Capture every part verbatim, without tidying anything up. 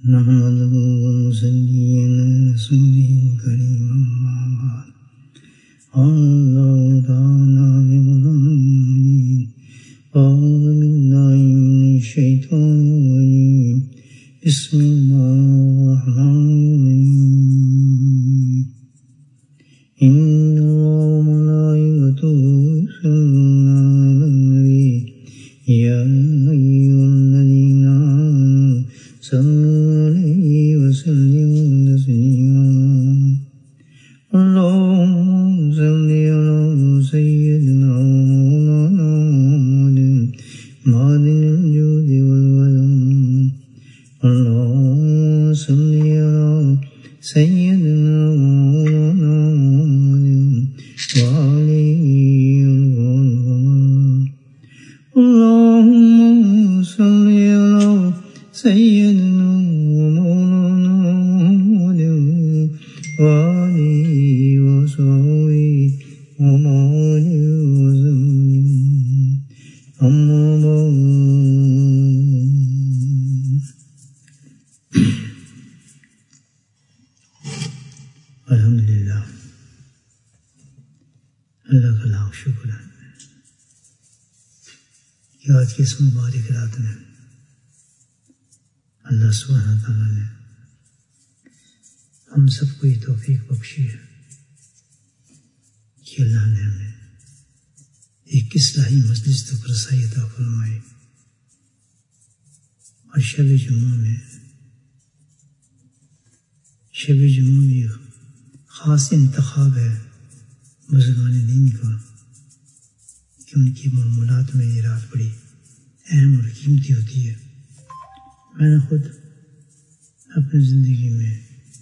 نحمده ونصلي على رسوله الكريم أما بعد قال الله تعالى في قرآنه أعوذ بالله من الشيطان الرجيم بسم الله الرحمن الرحيم إن الله وملائكته يصلون على النبي يا أيها الذين آمنوا صلوا عليه وسلموا تسليما اللهم صل على سيدنا ومولانا محمد معدن الجود والولد اللهم صل على سيدنا ومولانا محمد وآله وصحبه اللهم صل على سيدنا ومولانا محمد وآله وصحبه ومن وسلم أما بعد الحمدللہ اللہ کا لاکھ شکر ہے کہ آج کی اس مبارک رات میں اللہ سبحانہ تعالیٰ نے ہم سب کو یہ توفیق بخشی ہے کہ اللہ نے ہمیں ایک اصلاحی مجلس تک رسائی عطا فرمائی اور شب جمعہ میں شب جمعہ میں ایک خاص انتخاب ہے بزرگان دین کا کہ ان کی معمولات میں یہ رات بڑی اہم اور قیمتی ہوتی ہے۔ میں نے خود اپنی زندگی میں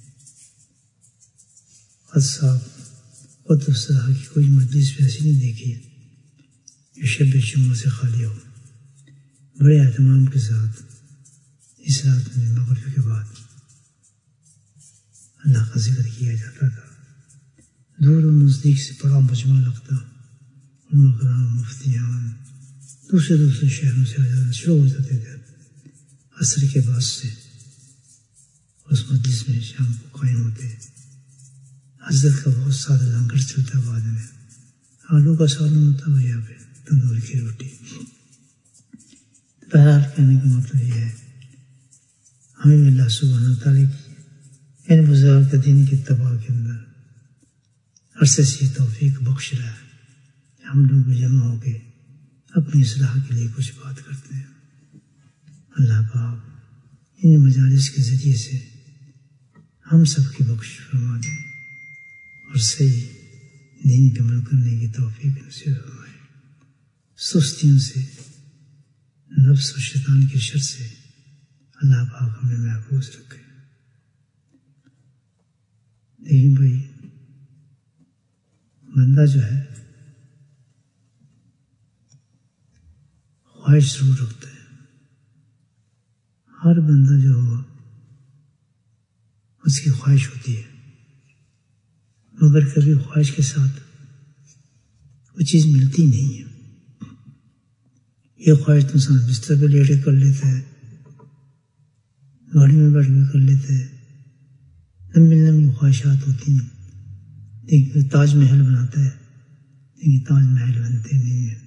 خود صاحب خود افسرہ کی کوئی مجلس ایسی نہیں دیکھی جو شب جمعہ سے خالی ہو۔ بڑے اہتمام کے ساتھ اس رات میں مغرب کے بعد اللہ کا ذکر کیا جاتا تھا۔ دور و نزدیک سے بڑا مجمع لگتا، علماء کرام، مفتیان دوسرے دوسرے شہروں سے آ جاتے شروع ہو جاتے تھے عصر کے بعد سے، اس مجلس میں شام کو قائم ہوتے۔ حضرت کا بہت سادہ لنگر چلتا بعد میں، آلو کا سالن ہوتا ہے یہاں پہ تندور کی روٹی۔ بہرحال کہنے کا مطلب یہ ہے ہمیں اللہ سبحانہ تعالیٰ کی ان بزرگ دین کی اتباع کے اندر عرصے سے توفیق بخش رہا ہے۔ ہم لوگ جمع ہو کے اپنی اصلاح کے لیے کچھ بات کرتے ہیں۔ اللہ پاک ان مجالس کے ذریعے سے ہم سب کی بخش فرما دیں اور صحیح دین پہ عمل کرنے کی توفیق نصیب فرمائے۔ سستیوں سے، نفس و شیطان کی شر سے اللہ پاک ہمیں محفوظ رکھے۔ لیکن بھائی بندہ جو ہے خواہش ضرور رکھتا ہے۔ ہر بندہ جو ہو اس کی خواہش ہوتی ہے، مگر کبھی خواہش کے ساتھ وہ چیز ملتی نہیں ہے۔ یہ خواہش تو انسان بستر پہ لیٹے کر لیتا ہے، گاڑی میں بیٹھ کے کر لیتا ہے، لمبی لمبی خواہشات ہوتی ہیں، لیکن تاج محل بناتا ہے لیکن تاج محل بنتے نہیں ہیں۔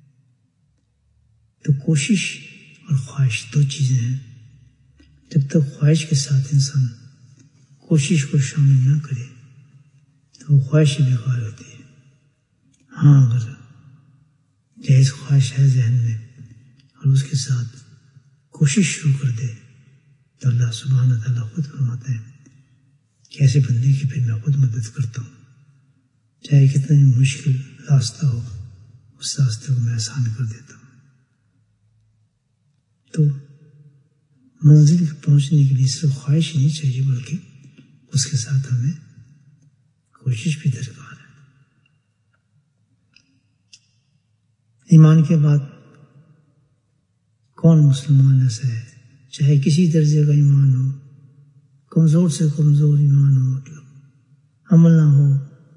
تو کوشش اور خواہش دو چیزیں ہیں۔ جب تک خواہش کے ساتھ انسان کوشش کو شامل نہ کرے تو وہ خواہش ہی بیکار ہوتی ہے۔ ہاں اگر جائز خواہش ہے ذہن میں اور اس کے ساتھ کوشش شروع کر دے تو اللہ سبحانہ تعالیٰ خود فرماتے ہیں کہ ایسے بندے کی پھر میں خود مدد کرتا ہوں، چاہے کتنا ہی مشکل راستہ ہو اس راستے کو میں آسان کر دیتا ہوں۔ تو منزل پہنچنے کے لیے صرف خواہش ہی نہیں چاہیے بلکہ اس کے ساتھ ہمیں کوشش بھی درکار ہے۔ ایمان کے بعد کون مسلمان ایسا ہے چاہے کسی درجے کا ایمان ہو، کمزور سے کمزور ایمان ہو، مطلب عمل نہ ہو،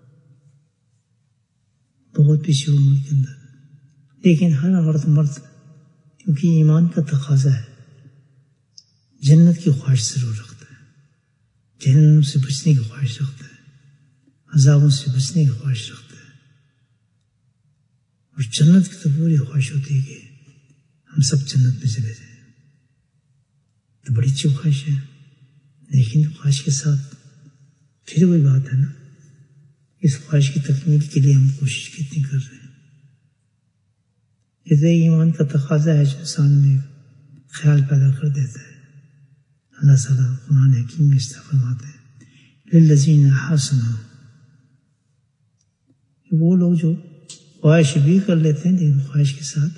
بہت پیچھے ہو ملک کے اندر، لیکن ہر عورت مرد کیونکہ ایمان کا تقاضا ہے جنت کی خواہش ضرور رکھتا ہے، جہنم سے بچنے کی خواہش رکھتا ہے، عذابوں سے بچنے کی خواہش رکھتا ہے، اور جنت کی تو پوری خواہش ہوتی ہے کہ ہم سب جنت میں چلے جائیں، تو بڑی اچھی خواہش ہے۔ لیکن خواہش کے ساتھ پھر وہی بات ہے نا، اس خواہش کی تکمیل کے لیے ہم کوشش کتنی کر رہے ہیں۔ یہ تو ایمان کا تقاضا ہے جو انسان میں خیال پیدا کر دیتا ہے۔ اللہ تعالیٰ قرآن حکیم میں اس طرح فرماتے ہیں للذین احسنوا، وہ لوگ جو خواہش بھی کر لیتے ہیں لیکن خواہش کے ساتھ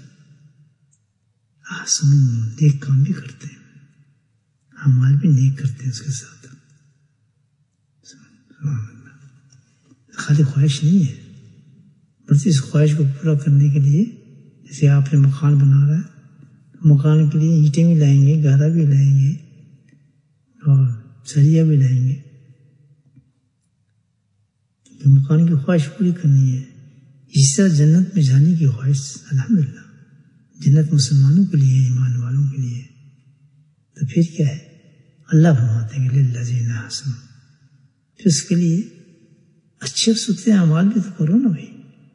احسنوا، نیک کام بھی کرتے ہیں، اعمال بھی نیک کرتے ہیں اس کے ساتھ۔ خالی خواہش نہیں ہے، بلکہ اس خواہش کو پورا کرنے کے لیے جیسے آپ نے مکان بنا رہا ہے، مکان کے لیے اینٹیں بھی لائیں گے، گارا بھی لائیں گے اور سریا بھی لائیں گے، تو مکان کی خواہش پوری کرنی ہے۔ اسی طرح جنت میں جانے کی خواہش، الحمدللہ جنت مسلمانوں کے لیے، ایمان والوں کے لیے، تو پھر کیا ہے؟ اللہ فرماتے ہیں کہ للذین احسنوا، پھر اس کے لیے اچھے ستھرے اعمال بھی تو کرو نا بھائی۔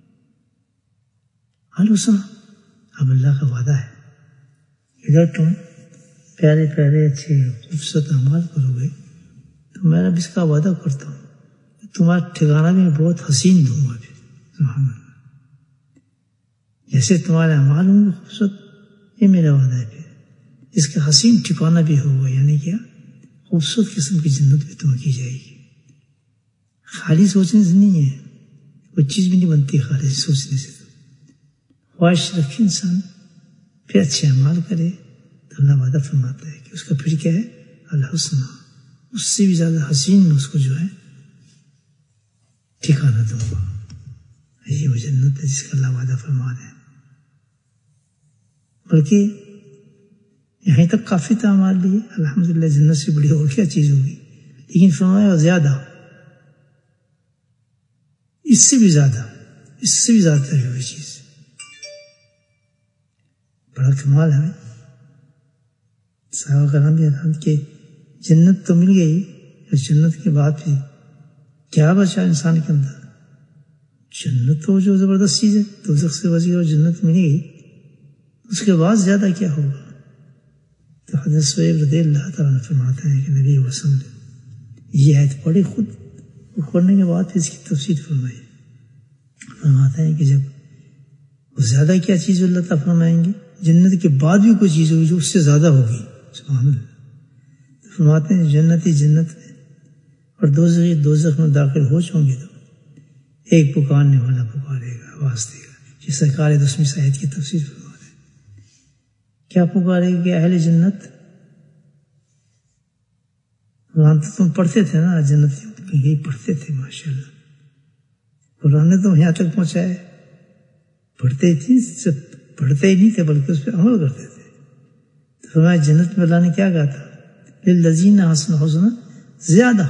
حالو سنا، اب اللہ کا وعدہ ہے ادھر تم پیارے پیارے اچھے خوبصورت اعمال کرو گے تو میں اب اس کا وعدہ کرتا ہوں تمہارا ٹھکانہ بھی بہت حسین دوں گا پھر، سبحان اللہ، جیسے تمہارے اعمال ہوں گے خوبصورت، یہ میرا وعدہ ہے پھر اس کا حسین ٹھکانہ بھی ہوگا، یعنی کیا؟ خوبصورت قسم کی جنت بھی تمہیں کی جائے گی۔ خالی سوچنے سے نہیں ہے، کوئی چیز بھی نہیں بنتی خالی سوچنے سے، خواہش رکھے انسان پھر اچھے اعمال کرے تو اللہ وعدہ فرماتا ہے کہ اس کا پھر کیا ہے؟ الحسنہ، اس سے بھی زیادہ حسین میں اس کو جو ہے ٹھکانہ دوں گا۔ یہ وہ جنت ہے جس کا اللہ وعدہ فرما رہے ہیں۔ بلکہ یہیں تک کافی تھا ہمارے لیے، الحمدللہ جنت سے بڑی اور کیا چیز ہوگی، لیکن فرمایا زیادہ، اس سے بھی زیادہ، اس سے بھی زیادہ ہے وہ چیز، بڑا کمال ہے۔ صحابہ کرام بھی الحمد کہ جنت تو مل گئی، جنت کے بعد بھی کیا بچا انسان کے اندر؟ جنت تو جو زبردست چیز ہے، دوزخ سے بچ گئی اور جنت مل گئی، اس کے بعد زیادہ کیا ہوگا؟ تو حضرت صہیب رضی اللہ تعالیٰ فرماتے ہیں کہ نبی وسلم یہ آیت پڑھی خود، وہ پڑھنے کے بعد پھر اس کی تفسیر فرمائی، فرماتے ہیں کہ جب وہ زیادہ کیا چیز اللہ تعالیٰ فرمائیں گے، جنت کے بعد بھی کوئی چیز ہوگی جو اس سے زیادہ ہوگی، سبحان اللہ۔ تو فرماتے ہیں جنتی جنت میں اور دوزخی دوزخ میں داخل ہو چوں گے تو ایک پکارنے والا پکارے گا، آواز دے گا، یہ سرکار دسویں آیت کی تفسیر فرما رہے ہیں۔ کیا پکارے گا کہ اہل جنت؟ قرآن تو تم پڑھتے تھے نا، جنت یہی پڑھتے تھے ماشاءاللہ، قرآن نے تو یہاں تک پہنچایا، پڑھتے ہی تھے، صرف پڑھتے ہی نہیں تھے بلکہ اس پہ عمل کرتے تھے۔ تو فرمایا جنت میں اللہ نے کیا کہا تھا؟ للذین احسنوا الحسنی، زیادہ،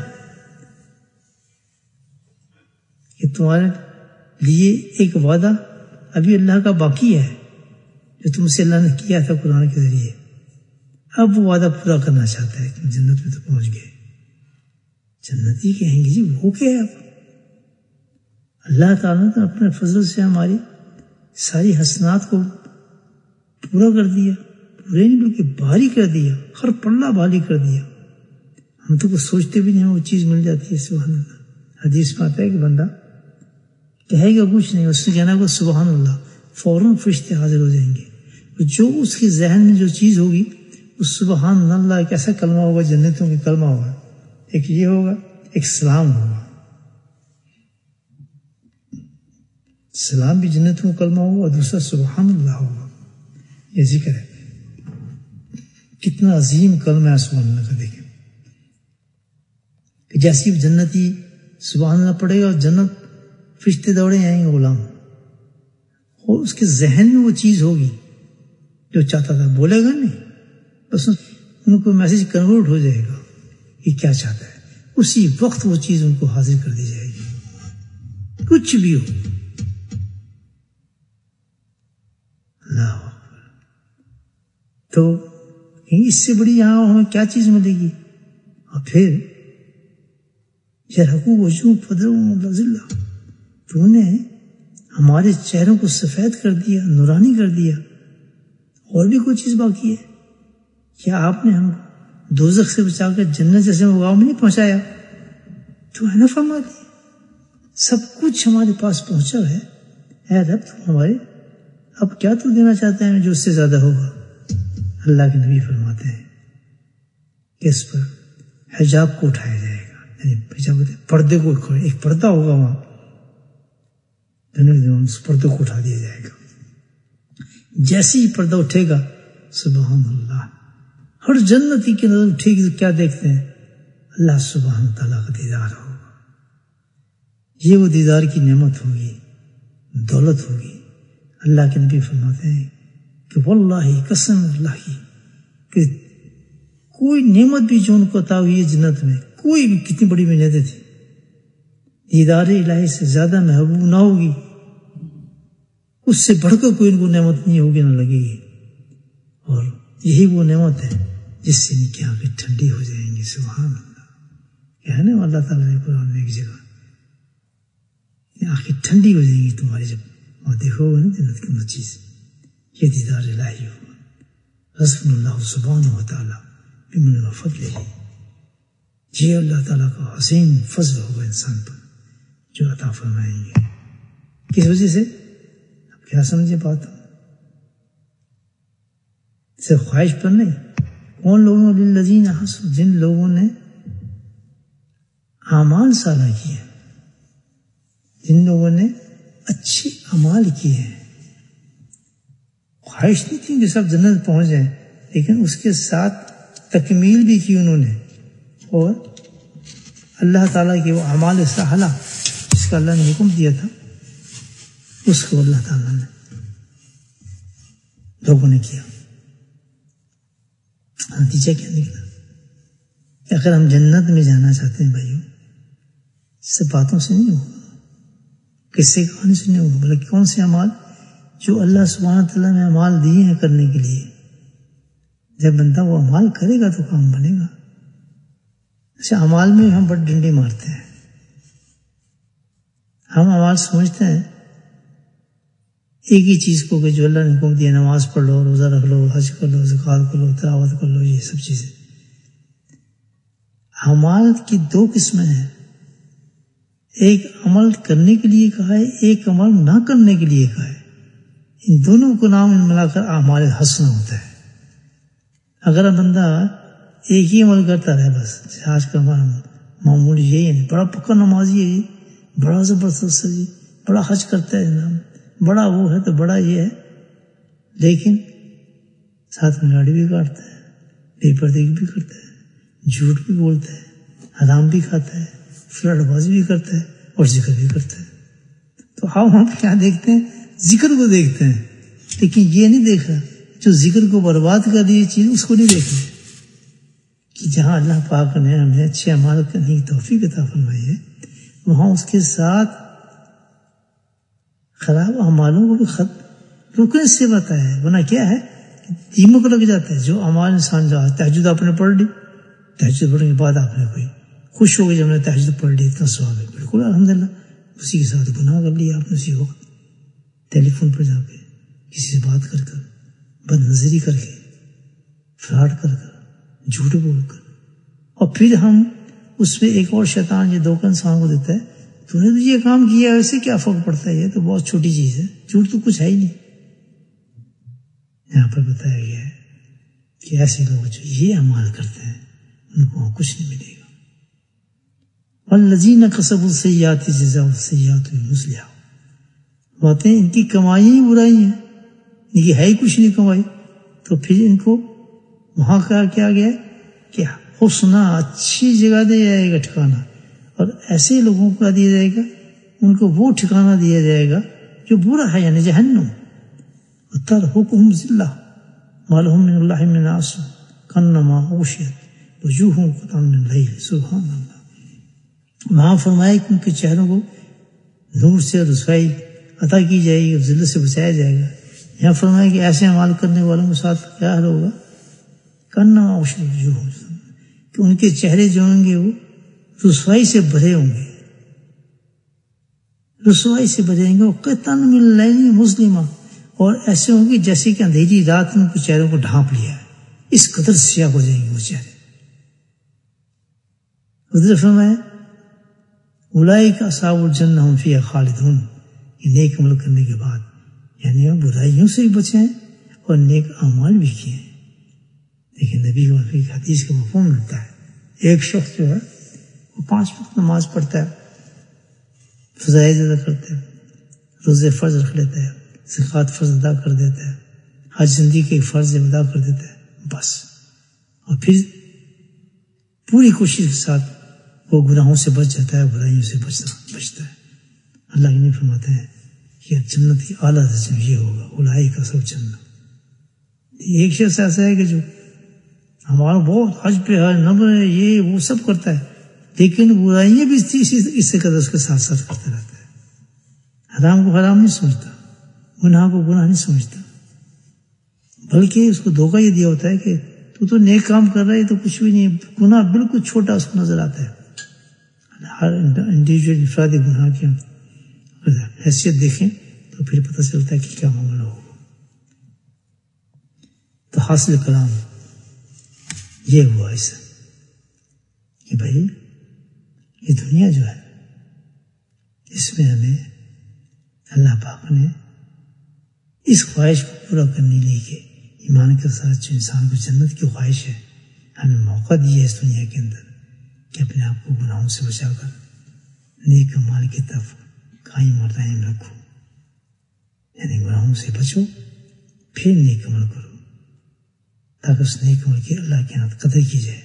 کہ تمہارے لیے ایک وعدہ ابھی اللہ کا باقی ہے جو تم سے اللہ نے کیا تھا قرآن کے ذریعے، اب وہ وعدہ پورا کرنا چاہتا ہے کہ جنت میں تو پہنچ گئے۔ جنتی کہیں گے جی وہ کیا ہے؟ اب اللہ تعالیٰ نے اپنے فضل سے ہماری ساری حسنات کو پورا کر دیا، پورے نہیں بلکہ بھاری کر دیا، ہر پلہ بھاری کر دیا، ہم تو کچھ سوچتے بھی نہیں، وہ چیز مل جاتی ہے، سبحان اللہ۔ حدیث میں آتا ہے کہ بندہ کہے گا کچھ نہیں، اس نے کہنا کہ سبحان اللہ، فوراً فرشتے حاضر ہو جائیں گے، جو اس کے ذہن میں جو چیز ہوگی اس سبحان اللہ ایک ایسا کلمہ ہوگا، جنتوں کے کلمہ ہوگا، ایک یہ ہوگا، ایک سلام ہوگا، سلام بھی جنتوں کا کلمہ ہوگا اور دوسرا سبحان اللہ ہوگا، یہ ذکر ہے۔ کتنا عظیم کلمہ ہے سبحان اللہ کا، دیکھیں کہ جیسی جنتی سبحان اللہ پڑھے گا اور جنت فرشتے دوڑے آئیں گے غلام، اور اس کے ذہن میں وہ چیز ہوگی جو چاہتا تھا، بولے گا نہیں، بس ان کو میسج کنورٹ ہو جائے گا کہ کیا چاہتا ہے، اسی وقت وہ چیز ان کو حاضر کر دی جائے گی، کچھ بھی ہو۔ اللہ اکبر۔ تو اس سے بڑی یہاں ہمیں کیا چیز ملے گی؟ اور پھر یرحقو وجوہ فدرهم ذلہ، تو نے ہمارے چہروں کو سفید کر دیا، نورانی کر دیا. اور بھی کوئی چیز باقی ہے؟ کیا آپ نے ہم کو دوزخ سے بچا کر جنت جیسے مقام میں نہیں پہنچایا؟ تو ہے نا فرما دیا سب کچھ ہمارے پاس پہنچا ہے. اے رب تو ہمارے اب کیا تو دینا چاہتے ہیں جو اس سے زیادہ ہوگا؟ اللہ کے نبی فرماتے ہیں کہ اس پر حجاب کو اٹھایا جائے گا، یعنی حجاب کہتے ہیں پردے کو، ایک پردہ ہوگا وہاں، اس پردے کو اٹھا دیا جائے گا. جیسے ہی پردہ اٹھے گا سبحان اللہ، ہر جنتی کی نظر اٹھے گی تو کیا دیکھتے ہیں؟ اللہ سبحانہ تعالیٰ کا دیدار ہوگا. یہ وہ دیدار کی نعمت ہوگی، دولت ہوگی. اللہ کے نبی فرماتے ہیں کہ واللہ قسم اللہ کی کہ کوئی نعمت بھی جو ان کو عطا ہوئی ہے جنت میں، کوئی بھی کتنی بڑی نعمتیں تھی، دیدار الہی سے زیادہ محبوب نہ ہوگی، اس سے بڑھ کر کوئی ان کو نعمت نہیں ہوگی، نہ لگے گی. اور یہی وہ نعمت ہے جس سے ان کی آنکھیں ٹھنڈی ہو جائیں گی. سبحان اللہ. کیا ہے نا اللہ تعالیٰ نے قرآن میں ایک جگہ آنکھیں ٹھنڈی ہو جائیں گی تمہاری جب وہاں دیکھو گے نا جنت کی اندر چیز. یہ دیدار الہی ہوگا. رسول اللہ سبحانہ و تعالیٰ بمن و فضلہ، یہ اللہ تعالیٰ کا حسین فضل ہوگا انسان پر جو عطا فرمائیں گے. کس وجہ سے؟ اب کیا سمجھے بات؟ صرف خواہش پر نہیں. کون لوگوں للذین احسنوا، جن لوگوں نے اعمال صالح کیے، جن لوگوں نے اچھے اعمال کیے ہیں. خواہش نہیں تھی کہ سب جنت پہنچ جائیں، لیکن اس کے ساتھ تکمیل بھی کی انہوں نے، اور اللہ تعالیٰ کے وہ اعمال صالحہ جس کا اللہ نے حکم دیا تھا اس کو اللہ تعالیٰ نے لوگوں نے کیا. نتیجہ کیا نکلا کہ اگر ہم جنت میں جانا چاہتے ہیں بھائیوں، سب باتوں سے نہیں ہوگا، قصے کہانی سے نہیں ہوگا، بلکہ کون سے اعمال جو اللہ سبحانہ تعالیٰ نے اعمال دیے ہیں کرنے کے لیے. جب بندہ وہ اعمال کرے گا تو کام بنے گا. اچھا، اعمال میں ہم بڑی ڈنڈی مارتے ہیں. ہم اعمال سمجھتے ہیں ایک ہی چیز کو کہ جو اللہ نے حکم دیا، نماز پڑھ لو، روزہ رکھ لو، حج کر لو، زکوٰۃ کر لو، تلاوت کر لو، یہ سب چیزیں. اعمال کی دو قسمیں ہیں، ایک عمل کرنے کے لیے کہا ہے، ایک عمل نہ کرنے کے لیے کہا ہے. ان دونوں کو نام ملا کر اعمال حسنہ ہوتا ہے. اگر بندہ ایک ہی عمل کرتا رہے، بس آج کا ہمارا معمول یہی ہے، بڑا پکا نمازی ہے جی، بڑا زبردست ہے جی، بڑا حج کرتا ہے جناب، بڑا وہ ہے تو بڑا یہ ہے، لیکن ساتھ میں گاڑی بھی کاٹتا ہے، بے پردگی بھی کرتا ہے، جھوٹ بھی بولتا ہے، حرام بھی کھاتا ہے، فلٹ بازی بھی کرتا ہے، اور ذکر بھی کرتا ہے. تو ہم ہم کیا دیکھتے ہیں؟ ذکر کو دیکھتے ہیں، لیکن یہ نہیں دیکھ رہا جو ذکر کو برباد کر رہی چیز، اس کو نہیں دیکھ رہے کہ جہاں اللہ پاک نے ہمیں اچھے اعمال کرنے کی توفیق عطا فرمائی ہے، وہاں اس کے ساتھ خراب اعمالوں کو بھی خط رکنے سے بتایا ہے. ورنہ کیا ہے کہ دیمک لگ جاتا ہے. جو اعمال انسان جو تہجد آپ نے پڑھ لی، تہجد پڑھنے کے بعد آپ نے کوئی خوش ہو گئی جب نے تہجد پڑھ لی، اتنا ثواب ہے، بالکل الحمدللہ. اسی کے ساتھ گناہ کر لیا آپ نے اسی وقت، ٹیلی فون پر جا کے کسی سے بات کر کر، بد نظری کر کے، فراڈ کر کر، جھوٹ بول کر. اور پھر ہم اس میں ایک اور شیطان یہ دھوکہ انسان کو دیتا ہے، تو نے تو یہ کام کیا، ویسے کیا فرق پڑتا ہے، یہ تو بہت چھوٹی چیز ہے، جھوٹ تو کچھ ہے ہی نہیں. یہاں پر بتایا گیا ہے کہ ایسے لوگ جو یہ اعمال کرتے ہیں ان کو کچھ نہیں ملے گا. والذین کسبوا السیئات جزاء السیئات بمثلہا، باتیں ان کی کمائی ہی برائی ہیں، ان کی ہے ہی کچھ نہیں کمائی. تو پھر ان کو وہاں کہا کیا گیا کہ حسنہ، اچھی جگہ دیا جائے گا ٹھکانہ، اور ایسے لوگوں کو دیا جائے گا ان کو وہ ٹھکانہ دیا جائے گا جو برا ہے، یعنی جہنم. وترہقہم ذلہ ما لہم من اللہ من عاصم کانما غشیت وجوہہم قطعا من اللیل. سبحان اللہ. وہاں فرمایا کہ ان کے چہروں کو نور سے رسوائی عطا کی جائے گی، ذلت سے بچایا جائے گا. یہاں فرمایا کہ ایسے اعمال کرنے والوں کے ساتھ کیا حال ہوگا کرنا جو ہو کہ ان کے چہرے جو ہوں گے وہ رسوائی سے بھرے ہوں گے، رسوائی سے بھرے ہوں گے، وہ قطن من اللیل مظلمہ، اور ایسے ہوں گے جیسے کہ اندھیری رات نے ان کو چہروں کو ڈھانپ لیا ہے، اس قدر سیاہ ہو جائیں گے وہ چہرے۔ حضرت فرمایا اولئک اصحاب الجنہ ہم فیہا خالدون، یہ نیک عمل کرنے کے بعد یعنی وہ برائیوں سے بھی بچے ہیں اور نیک اعمال بھی کیے ہیں۔ لیکن نبی کی حدیث کا مفہوم ملتا ہے، ایک شخص جو ہے وہ پانچ وقت نماز پڑھتا ہے، فضائل ادا کرتا ہے، روزے فرض رکھ لیتا ہے، زکوٰۃ فرض ادا کر دیتا ہے، ہر زندگی کے فرض ادا کر دیتا ہے، بس، اور پھر پوری کوشش کے ساتھ وہ گناہوں سے بچ جاتا ہے، برائیوں سے بچتا بچتا ہے۔ اللہ نے فرماتا ہے کہ جنت کی اعلیٰ درجہ یہ ہوگا، اولئک اصحاب جنت۔ ایک شخص ایسا ہے کہ جو ہمارا بہت حج پہ حج نمبر ہے، یہ وہ سب کرتا ہے، لیکن برائیاں بھی اس سے قدر اس کے ساتھ ساتھ کرتا رہتا ہے، حرام کو حرام نہیں سمجھتا، گناہ کو گناہ نہیں سمجھتا، بلکہ اس کو دھوکہ یہ دیا ہوتا ہے کہ تو تو نیک کام کر رہا ہے تو کچھ بھی نہیں، گناہ بالکل چھوٹا اس کو نظر آتا ہے۔ ہر انڈیویجول انفرادی گناہ کی حیثیت دیکھیں تو پھر پتہ چلتا ہے کہ کیا معاملہ ہوگا۔ تو حاصل کلام یہ ہوا ایسا کہ بھائی یہ دنیا جو ہے اس میں ہمیں اللہ پاک نے اس خواہش کو پورا کرنے لیے کہ ایمان کے ساتھ جو انسان کو جنت کی خواہش ہے، ہمیں موقع دیا ہے اس دنیا کے اندر کہ اپنے آپ کو گناہوں سے بچا کر نیک اعمال کی طرف قائم اور دائم رکھو، یعنی گناہوں سے بچو پھر نیک عمل کرو تاکہ اس نیک عمل کی اللہ کے ہاتھ قدر کی جائے۔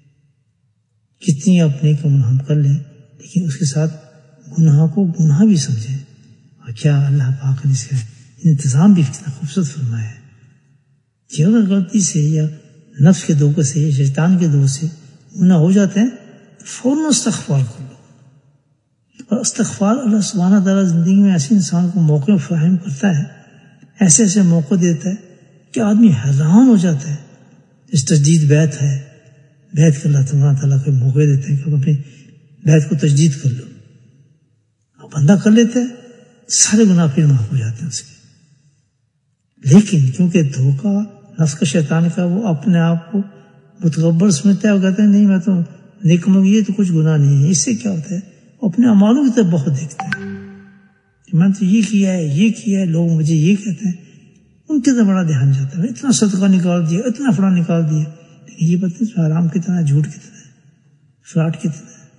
کتنی اپنے عمل ہم کر لیں لیکن اس کے ساتھ گناہ کو گناہ بھی سمجھیں، اور کیا اللہ پاک نے اس کا انتظام بھی کتنا خوبصورت فرمایا ہے کہ اگر غلطی سے یا نفس کے دھوکے سے یا شیطان کے دو سے گناہ ہو جاتے ہیں تو فوراً استغفار کر لو، اور استغفار اللہ سبحانہ تعالیٰ زندگی میں ایسے انسان کو موقع فراہم کرتا ہے، ایسے ایسے موقع دیتا ہے کہ آدمی حیران ہو جاتا ہے۔ اس تجدید بیت ہے، بیت کا اللہ سبحانہ تعالیٰ کو موقع دیتے ہیں کہ اپنی بیت کو تجدید کر لو، اور بندہ کر لیتا ہے، سارے گناہ پھر معاف ہو جاتے ہیں اس کے۔ لیکن کیونکہ دھوکہ نفس کا شیطان کا، وہ اپنے آپ کو متکبر سمجھتا ہے، وہ کہتا ہے نہیں میں تو نیک عمل، یہ تو کچھ گناہ نہیں ہے۔ اس سے کیا ہوتا ہے اپنے اعمالوں کی طرف بہت دیکھتا ہے کہ میں تو یہ کیا ہے، یہ کیا ہے، لوگ مجھے یہ کہتے ہیں، ان کی طرف بڑا دھیان جاتا ہے، اتنا صدقہ نکال دیا، اتنا فلاں نکال دیا، لیکن یہ پتہ ہے حرام کتنا ہے، جھوٹ کتنا ہے، فراڈ کتنا ہے۔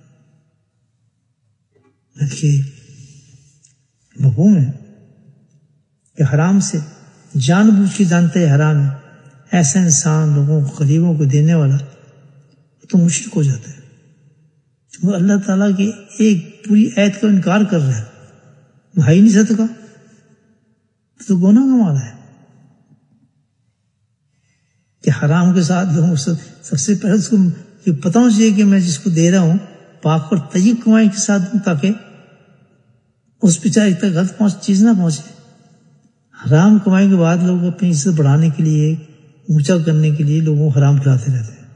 بلکہ مفہوم ہے کہ حرام سے جان بوجھ کے جانتا ہے حرام ہے، ایسا انسان لوگوں کو غریبوں کو دینے والا تو مشرک ہو جاتا ہے، وہ اللہ تعالیٰ کی ایک پوری آیت کا انکار کر رہا ہے، وہ ہے ہی نہیں صدقہ تو گناہ کا مالا ہے۔ کہ حرام کے ساتھ لوگوں سب سے پہلے اس کو یہ پتہ ہونا چاہیے کہ میں جس کو دے رہا ہوں پاک اور طیب کمائی کے ساتھ دوں تاکہ اس بیچارے تک غلط پہنچ چیز نہ پہنچے۔ حرام کمائی کے بعد لوگ اپنی عزت بڑھانے کے لیے، اونچا کرنے کے لیے لوگوں کو حرام کھلاتے رہتے ہیں،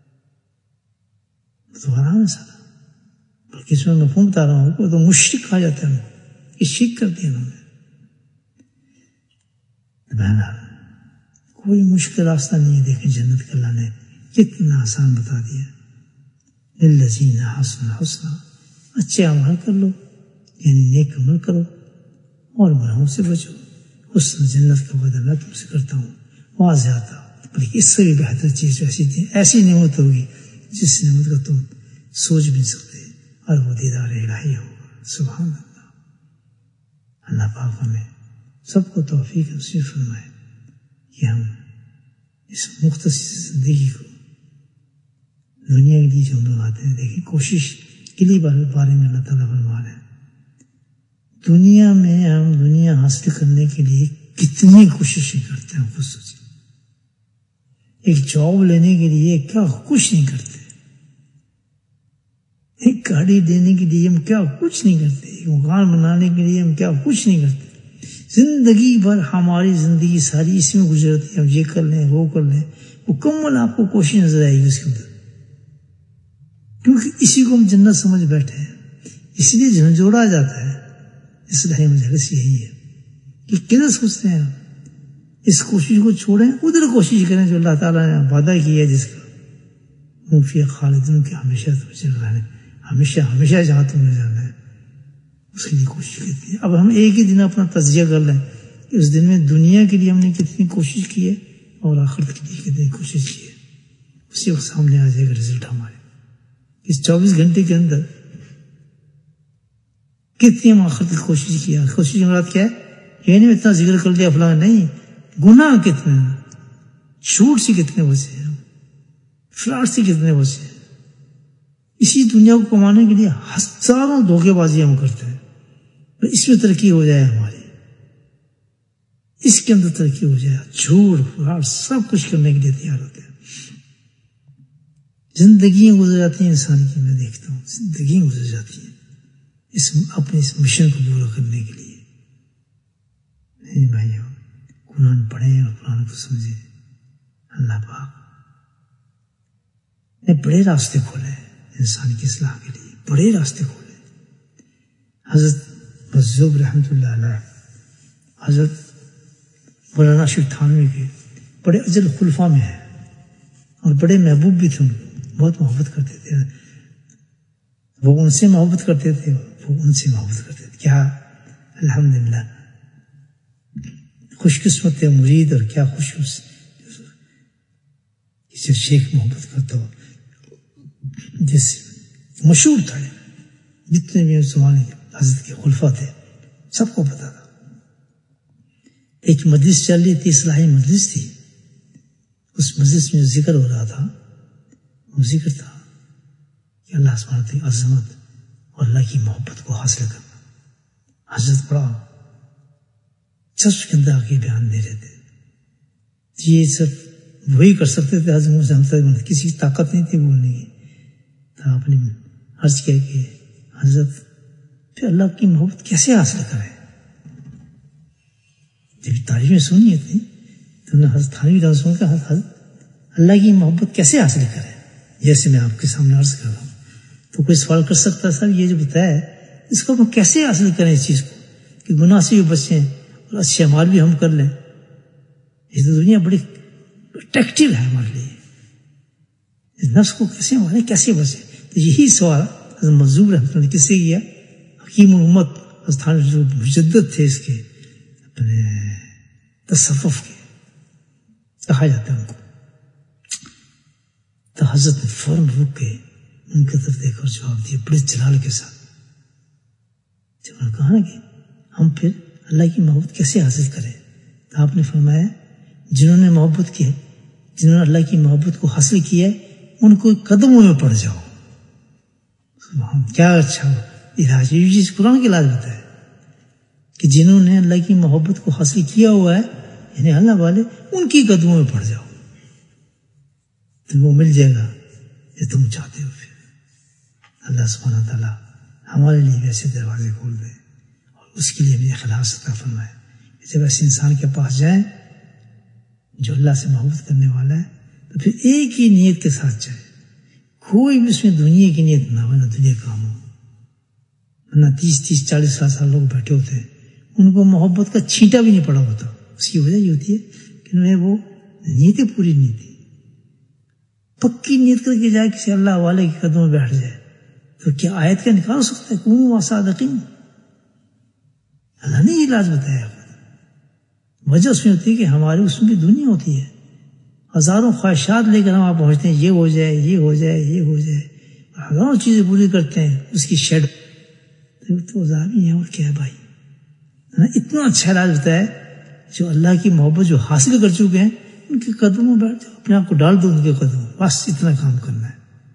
تو حرام ہے سارا۔ بلکہ اس میں مفہوم بتا رہا ہوں کہ تو مشرک کہا جاتا ہے، کہ شرک کر دیا انہوں نے۔ بہرحال کوئی مشکل راستہ نہیں ہے، دیکھیں جنت کا اللہ نے کتنا آسان بتا دیا۔ للذین احسنوا الحسنی، اچھے عمل کر لو، یعنی نیک عمل کرو اور گناہوں سے بچو، حسن جنت کا وعدہ میں تم سے کرتا ہوں، واضح آتا بلکہ اس سے بھی بہتر چیز ایسی تھی، ایسی نعمت ہوگی جس نعمت کا تم سوچ بھی نہیں سکتے، اور وہ دیدار الہی ہوگا۔ سبحان اللہ۔ اللہ پاک ہمیں سب کو توفیق نصیب فرمائے کہ ہم اس مختصر زندگی کو دنیا کے لیے جو ہم لوگ آتے ہیں، دیکھیں کوشش کے لیے بارے میں اللہ تعالیٰ فرما رہے ہیں، دنیا میں ہم دنیا حاصل کرنے کے لیے کتنی کوششیں کرتے ہیں، خود سوچیں۔ ایک جاب لینے کے لیے کیا کچھ نہیں کرتے، ایک گاڑی دینے کے لیے ہم کیا کچھ نہیں کرتے، ایک مکان بنانے کے لیے ہم کیا کچھ نہیں کرتے۔ زندگی بھر ہماری زندگی ساری اس میں گزرتی ہے، ہم یہ کر لیں وہ کر لیں، مکمل آپ کو کوشش نظر آئے گی اس کے اندر، کیونکہ اسی کو ہم جنت سمجھ بیٹھے ہیں، اس لیے جھنجھوڑا جاتا ہے۔ اصلاحی مجلس یہی ہے کہ کدھر سوچتے ہیں آپ، اس کوشش کو چھوڑیں، ادھر کوشش کریں جو اللہ تعالیٰ نے وعدہ کیا ہے، جس کا منفی خالدین کے ہمیشہ تم رہنے، ہمیشہ ہمیشہ جہاں تم نے جانا ہے اس کے لیے کوشش کرتی ہے۔ اب ہم ایک ہی دن اپنا تجزیہ کر لیں کہ اس دن میں دنیا کے لیے ہم نے کتنی کوشش کی ہے اور آخرت کے لیے کتنی کوشش کی ہے، اسی وقت سامنے آ جائے گا رزلٹ ہمارے۔ اس چوبیس گھنٹے کے اندر کتنی ہم آخرت کی کوشش کیا، کوشش کی مراد کیا ہے، یہ نہیں اتنا ذکر کر لیا فلاں، نہیں، گناہ کتنے، جھوٹ سے کتنے بچے ہیں، فراڈ سے کتنے بچے ہیں، اسی دنیا کو کمانے کے لیے ہزاروں دھوکے بازی ہم کرتے ہیں، اس میں ترقی ہو جائے ہماری، اس کے اندر ترقی ہو جائے، جھوٹ فراڈ سب کچھ کرنے کے لیے تیار ہوتے ہیں۔ زندگیاں گزر جاتی ہیں انسان کی، میں دیکھتا ہوں زندگیاں گزر جاتی ہیں اس اپنے اس مشن کو پورا کرنے کے لیے۔ نہیں بھائیو، قرآن پڑھیں اور قرآن کو سمجھیں۔ اللہ پاک نے بڑے راستے کھولے انسان کی اصلاح کے لیے، بڑے راستے کھولے۔ حضرت مجذوب رحمۃ اللہ علیہ، حضرت مولانا شیخ تھانوی کے بڑے اجل خلفاء میں ہیں اور بڑے محبوب بھی تھے، ان کو بہت محبت کرتے تھے، وہ ان سے محبت کرتے تھے، وہ ان سے محبت کرتے تھے۔ کیا الحمدللہ خوش قسمت مرید، اور کیا خوش اسے شیخ محبت کرتا ہو، جس مشہور تھا، جتنے بھی زمانے حضرت کے خلفاء تھے سب کو پتا تھا۔ ایک مجلس چل رہی تھی، اصلاحی مجلس تھی، اس مجلس میں جو ذکر ہو رہا تھا وہ ذکر تھا کہ اللہ سبحانہ وتعالی کی عظمت اور اللہ کی محبت کو حاصل کرنا۔ حضرت بڑا چسپ کے اندر آگے بیان دے رہے تھے، یہ سب وہی کر سکتے تھے، حضرت کسی کی طاقت نہیں تھی بولنے کی۔ تو آپ نے عرض کیا کہ حضرت پھر اللہ کی محبت کیسے حاصل کرے؟ جب تعریفیں سنی اتنی تو نے حضرت تھانوی رحمۃ اللہ کہا، حضرت اللہ کی محبت کیسے حاصل کرے؟ جیسے میں آپ کے سامنے عرض کر رہا ہوں، تو کوئی سوال کر سکتا ہے، صاحب یہ جو بتایا ہے اس کو ہم کیسے حاصل کریں، اس چیز کو کہ گناہ سے بھی بچیں اور اچھے اعمال بھی ہم کر لیں۔ یہ تو دنیا بڑی اٹریکٹیو ہے ہمارے لیے، اس نفس کو کیسے مارے، کیسے بچیں؟ تو یہی سوال حضرت مجذوب رحمۃ اللہ نے کس سے کیا؟ حکیم الامت حضرت جو مجدد تھے اس کے اپنے تصوف کے کہا جاتا ہے ان کو۔ تو حضرت نے فوراً رک کے ان کی طرف دیکھ کر جواب دیا بڑے جلال کے ساتھ۔ جب انہوں نے کہا نا کہ ہم پھر اللہ کی محبت کیسے حاصل کریں، تو آپ نے فرمایا جنہوں نے محبت کی ہے، جنہوں نے اللہ کی محبت کو حاصل کیا ہے، ان کو قدموں میں پڑ جاؤ۔ کیا اچھا علاج، یہ چیز قرآن کے علاج ہوتا ہے کہ جنہوں نے اللہ کی محبت کو حاصل کیا ہوا ہے، یعنی اللہ والے، ان کی قدموں میں پڑ جاؤ، تم کو مل جائے گا یہ تم چاہتے ہو۔ پھر اللہ سبحانہ تعالیٰ ہمارے لیے ویسے دروازے کھول دے اور اس کے لیے بھی اخلاص عطا فرمائے۔ جب ایسے انسان کے پاس جائیں جو اللہ سے محبت کرنے والا ہے، تو پھر ایک ہی نیت کے ساتھ جائے، کوئی بھی اس میں دنیا کی نیت نہ ہو، نہ دنیا کام ہو، نہ تیس تیس چالیس سال سال لوگ بیٹھے ہوتے ہیں، ان کو محبت کا چھینٹا بھی نہیں پڑا ہوتا۔ اس کی وجہ یہ ہوتی ہے کہ انہیں وہ نیتیں پوری نہیں تھی۔ پکی نیت کر کے جائے کسی اللہ والے کے قدم میں بیٹھ جائے تو کیا آیت کا نکال سکتا ہے؟ کونوا صادقین، اللہ نے یہ علاج بتایا۔ وجہ اس میں ہوتی ہے کہ ہمارے اس میں بھی دنیا ہوتی ہے، ہزاروں خواہشات لے کر ہم وہاں پہنچتے ہیں، یہ ہو جائے یہ ہو جائے یہ ہو جائے، ہزاروں چیزیں پوری کرتے ہیں اس کی شیڈ تو عذابی ہے۔ اور کیا ہے بھائی، اتنا اچھا علاج بتایا جو اللہ کی محبت جو حاصل کر چکے ہیں ان کے قدموں میں بیٹھ جاؤ، اپنے آپ کو ڈال دو ان کے قدموں، بس اتنا کام کرنا ہے۔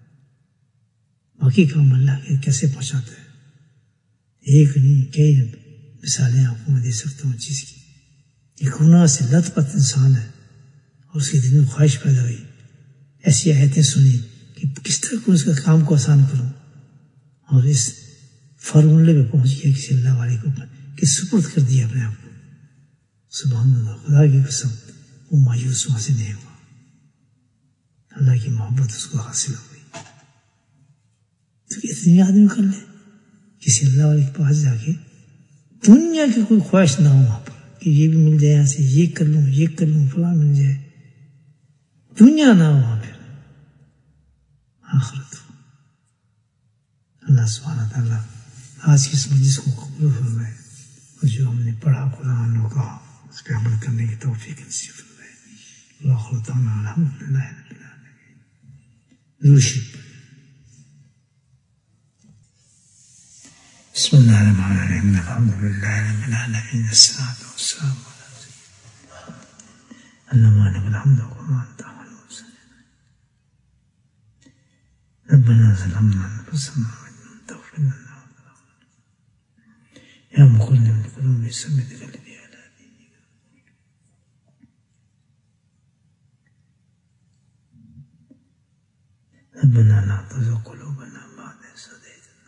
باقی کام اللہ کے کیسے پہنچاتا ہے، ایک نہیں کئی مثالیں آپ کو میں دے سکتا ہوں چیز کی۔ ایک گناہ سے لت پت انسان ہے اور اس کے دل میں خواہش پیدا ہوئی، ایسی آیتیں سنی کہ کس طرح کو اس کا کام کو آسان کروں، اور اس فارمولے پہ پہنچ گیا کسی اللہ والے کو کہ سپرد کر دیا اپنے آپ کو۔ سبحان اللہ، خدا کی قسم وہ مایوس وہاں سے نہیں ہوا، اللہ کی محبت اس کو حاصل ہو گئی. تو اتنی آدمی کر لے کسی اللہ والے کے پاس جا کے دنیا کی کوئی خواہش نہ ہو وہاں پر کہ یہ بھی مل جائے، یہاں سے یہ کر لوں یہ کر لوں فلاں مل جائے، دنیا نہ ہو وہاں پھر آخرت. اللہ سبحانہ تعالیٰ آج کی اس مجلس کو قبول فرمائے اور جو ہم نے پڑھا قرآن و کہا اس پہ عمل کرنے کی توفیق نصیب فرمائے. اللہ تعالیٰ الحمدللہ رب العالمین. روشی بسم اللہ الرحمن الرحیم الحمدللہ رب العالمین الصلاۃ والسلام علی سیدنا اللهم لك الحمد وما انت اهل ربنا ظلمنا انفسنا وان لم تغفر لنا يا مقلب القلوب ثبت قلبي على دينك. ربنا لا تزغ قلوبنا بعد إذ هديتنا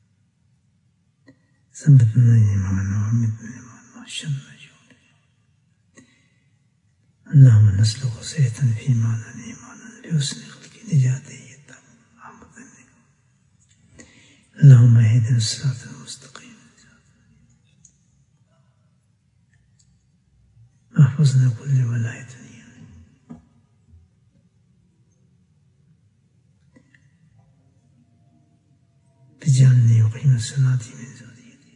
ثبتنا إيمانا ومتنا إيمانا وحشرنا جودا. اللهم نسلك سيئة في معنى إيمانا بحسن خلق نجاتي اللهم اهدنا الصراط المستقيم واحفظنا كل ولاية بجعلني وقيم صلاتي من ذريتي.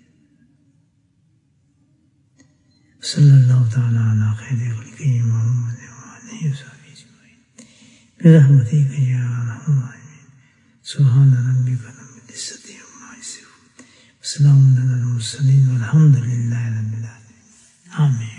صلى الله تعالى على خير خلقه محمد وآله وصحبه أجمعين برحمتك يا أرحم الراحمين. سبحان ربك رب العزة عما يصفون وسلام على المرسلين والحمد لله رب العالمين. آمين.